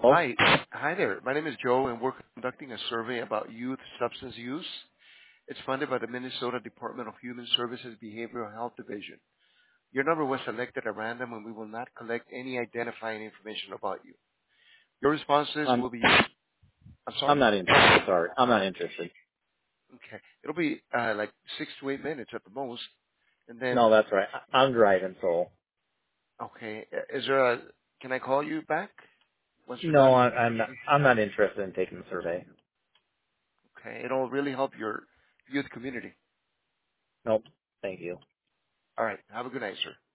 Oh, Hi. Hi there. My name is Joe, and we're conducting a survey about youth substance use. It's funded by the Minnesota Department of Human Services Behavioral Health Division. Your number was selected at random, and we will not collect any identifying information about you. Your responses I'm will be used. I'm I'm sorry? not interested. Sorry, I'm not interested. Okay. It'll be like 6 to 8 minutes at the most. And then, No, that's right. I'm driving, so okay, is there a, can I call you back once you're no, done? I'm not interested in taking the survey. Okay. It'll really help your youth community. Nope. Thank you. All right. Have a good night, sir.